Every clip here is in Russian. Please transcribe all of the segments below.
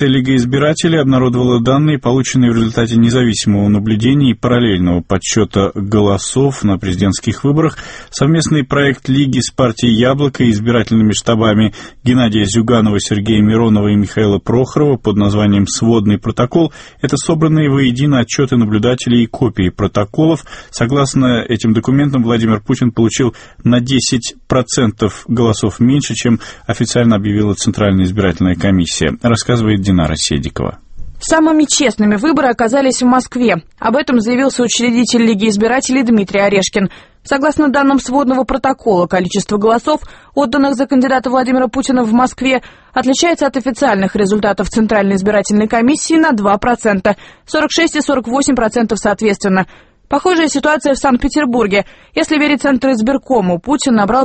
Лига избирателей обнародовала данные, полученные в результате независимого наблюдения и параллельного подсчета голосов на президентских выборах. Совместный проект Лиги с партией «Яблоко» и избирательными штабами Геннадия Зюганова, Сергея Миронова и Михаила Прохорова под названием «Сводный протокол» — это собранные воедино отчеты наблюдателей и копии протоколов. Согласно этим документам, Владимир Путин получил на 10% голосов меньше, чем официально объявила Центральная избирательная комиссия, рассказывает Динара Седикова. Самыми честными выборы оказались в Москве. Об этом заявил соучредитель Лиги избирателей Дмитрий Орешкин. Согласно данным сводного протокола, количество голосов, отданных за кандидата Владимира Путина в Москве, отличается от официальных результатов Центральной избирательной комиссии на 2%, 46 и 48% соответственно. Похожая ситуация в Санкт-Петербурге. Если верить Центризбиркому, Путин набрал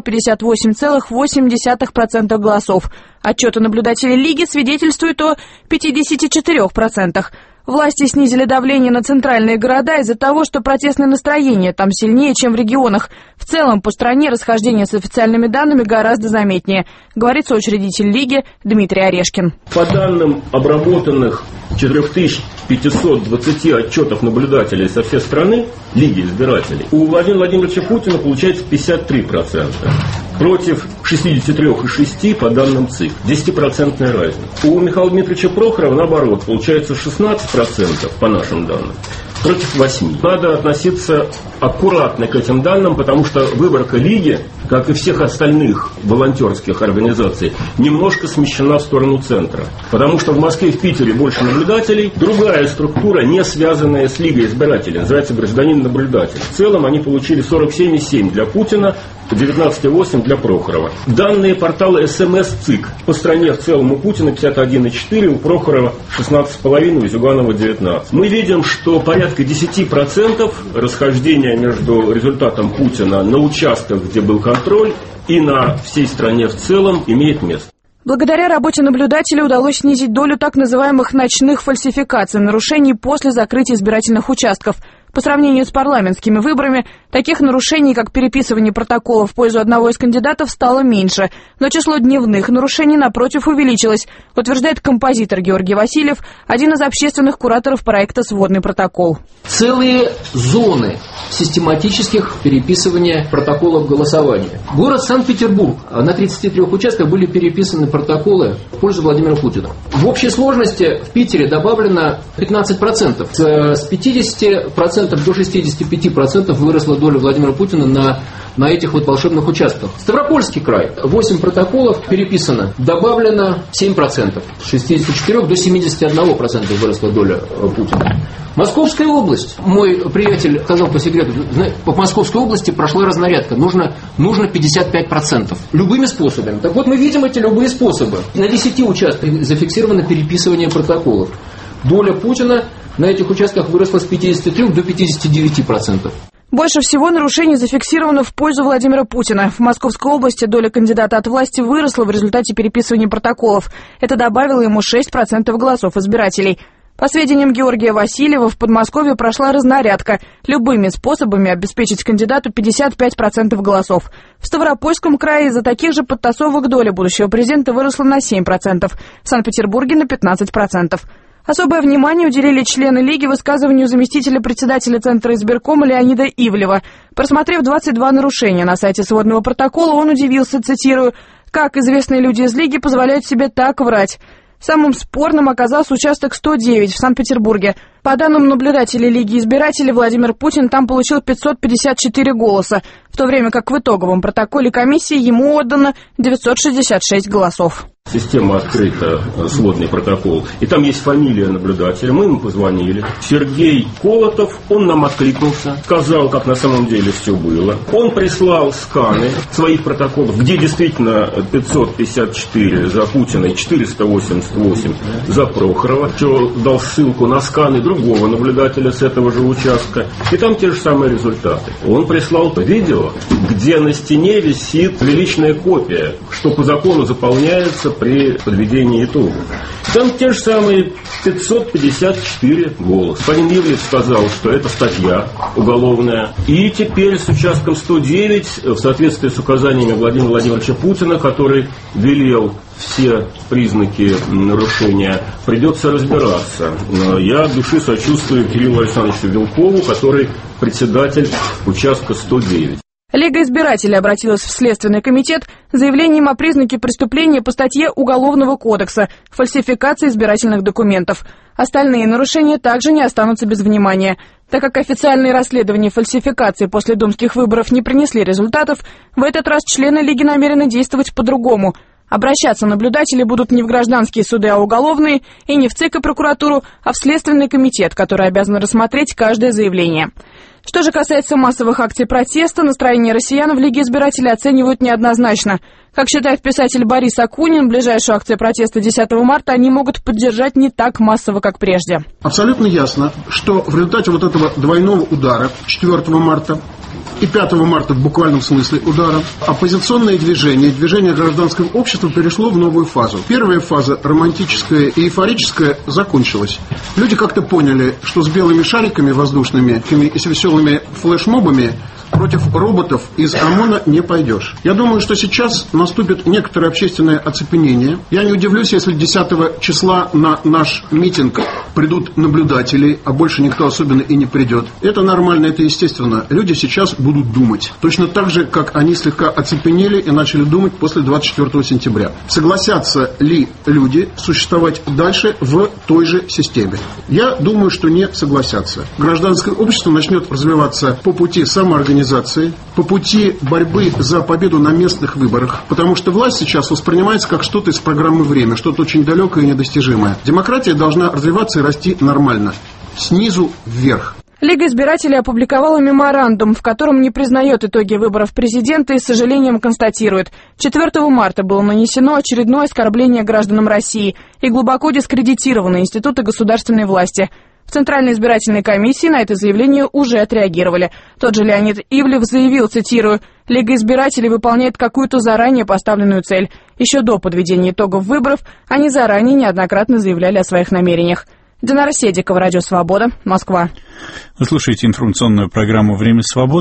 58,8% голосов. Отчеты наблюдателей Лиги свидетельствуют о 54%. Власти снизили давление на центральные города из-за того, что протестные настроения там сильнее, чем в регионах. В целом, по стране расхождение с официальными данными гораздо заметнее, говорит соучредитель Лиги Дмитрий Орешкин. По данным обработанных 4520 отчетов наблюдателей со всей страны, Лиги избирателей, у Владимира Владимировича Путина получается 53%. Против 63,6% по данным ЦИК. 10% разница. У Михаила Дмитриевича Прохорова, наоборот, получается 16% по нашим данным. Против 8%. Надо относиться аккуратно к этим данным, потому что выборка Лиги, как и всех остальных волонтерских организаций, немножко смещена в сторону центра. Потому что в Москве и в Питере больше наблюдателей. Другая структура, не связанная с Лигой избирателей, называется гражданин-наблюдатель. В целом они получили 47,7% для Путина, 19,8% для Прохорова. Данные портала СМС-ЦИК. По стране в целом у Путина 51,4%, у Прохорова 16,5%, у Зюганова 19%. Мы видим, что порядка 10% расхождения между результатом Путина на участках, где был контроль, и на всей стране в целом имеет место. Благодаря работе наблюдателей удалось снизить долю так называемых ночных фальсификаций, нарушений после закрытия избирательных участков. По сравнению с парламентскими выборами, таких нарушений, как переписывание протокола в пользу одного из кандидатов, стало меньше. Но число дневных нарушений, напротив, увеличилось, утверждает композитор Георгий Васильев, один из общественных кураторов проекта «Сводный протокол». Целые зоны систематических переписывания протоколов голосования. Город Санкт-Петербург. На 33 участках были переписаны протоколы в пользу Владимира Путина. В общей сложности в Питере добавлено 15%. С 50% до 65% выросла доля Владимира Путина на этих вот волшебных участках. Ставропольский край. 8 протоколов переписано. Добавлено 7%. С 64 до 71% выросла доля Путина. Московская область. Мой приятель сказал по секрету, по Московской области прошла разнарядка. Нужно 55%. Любыми способами. Так вот, мы видим эти любые способы. На 10 участках зафиксировано переписывание протоколов. Доля Путина на этих участках выросла с 53 до 59%. Больше всего нарушений зафиксировано в пользу Владимира Путина. В Московской области доля кандидата от власти выросла в результате переписывания протоколов. Это добавило ему 6% голосов избирателей. По сведениям Георгия Васильева, в Подмосковье прошла разнарядка. Любыми способами обеспечить кандидату 55% голосов. В Ставропольском крае из-за таких же подтасовок доля будущего президента выросла на 7%. В Санкт-Петербурге на 15%. Особое внимание уделили члены Лиги высказыванию заместителя председателя Центра избиркома Леонида Ивлева. Просмотрев 22 нарушения на сайте сводного протокола, он удивился, цитирую, «Как известные люди из Лиги позволяют себе так врать». Самым спорным оказался участок 109 в Санкт-Петербурге. По данным наблюдателей Лиги избирателей, Владимир Путин там получил 554 голоса, в то время как в итоговом протоколе комиссии ему отдано 966 голосов. Система открыта, сводный протокол. И там есть фамилия наблюдателя. Мы ему позвонили. Сергей Колотов, он нам откликнулся, сказал, как на самом деле все было. Он прислал сканы своих протоколов, где действительно 554 за Путина и 488 за Прохорова. Что дал ссылку на сканы другого наблюдателя с этого же участка. И там те же самые результаты. Он прислал видео, где на стене висит приличная копия, что по закону заполняется при подведении итогов. Там те же самые 554 голоса. Господин Ивлев сказал, что это статья уголовная. И теперь с участком 109, в соответствии с указаниями Владимира Владимировича Путина, который велел все признаки нарушения, придется разбираться. Я от души сочувствую Кириллу Александровичу Вилкову, который председатель участка 109. Лига избирателей обратилась в Следственный комитет с заявлением о признаке преступления по статье Уголовного кодекса «Фальсификация избирательных документов». Остальные нарушения также не останутся без внимания. Так как официальные расследования фальсификации после думских выборов не принесли результатов, в этот раз члены Лиги намерены действовать по-другому. Обращаться наблюдатели будут не в гражданские суды, а уголовные, и не в ЦИК и прокуратуру, а в Следственный комитет, который обязан рассмотреть каждое заявление. Что же касается массовых акций протеста, настроение россиян в Лиге избирателей оценивают неоднозначно. Как считает писатель Борис Акунин, ближайшую акцию протеста 10 марта они могут поддержать не так массово, как прежде. Абсолютно ясно, что в результате вот этого двойного удара 4 марта и 5 марта в буквальном смысле удара, оппозиционное движение гражданского общества перешло в новую фазу. Первая фаза, романтическая и эйфорическая, закончилась. Люди как-то поняли, что с белыми шариками воздушными и с веселыми флешмобами против роботов из ОМОНа не пойдешь. Я думаю, что сейчас наступит некоторое общественное оцепенение. Я не удивлюсь, если 10 числа на наш митинг придут наблюдатели, а больше никто особенно и не придет. Это нормально, это естественно. Люди сейчас будут думать. Точно так же, как они слегка оцепенели и начали думать после 24 сентября. Согласятся ли люди существовать дальше в той же системе? Я думаю, что не согласятся. Гражданское общество начнет развиваться по пути самоорганизации, по пути борьбы за победу на местных выборах, потому что власть сейчас воспринимается как что-то из программы «Время», что-то очень далекое и недостижимое. Демократия должна развиваться и расти нормально, снизу вверх. Лига избирателей опубликовала меморандум, в котором не признает итоги выборов президента и с сожалением констатирует: 4 марта было нанесено очередное оскорбление гражданам России и глубоко дискредитированы институты государственной власти. В Центральной избирательной комиссии на это заявление уже отреагировали. Тот же Леонид Ивлев заявил, цитирую: «Лига избирателей выполняет какую-то заранее поставленную цель. Еще до подведения итогов выборов они заранее неоднократно заявляли о своих намерениях». Динара Седикова, Радио Свобода, Москва. Вы слушаете информационную программу «Время свободы».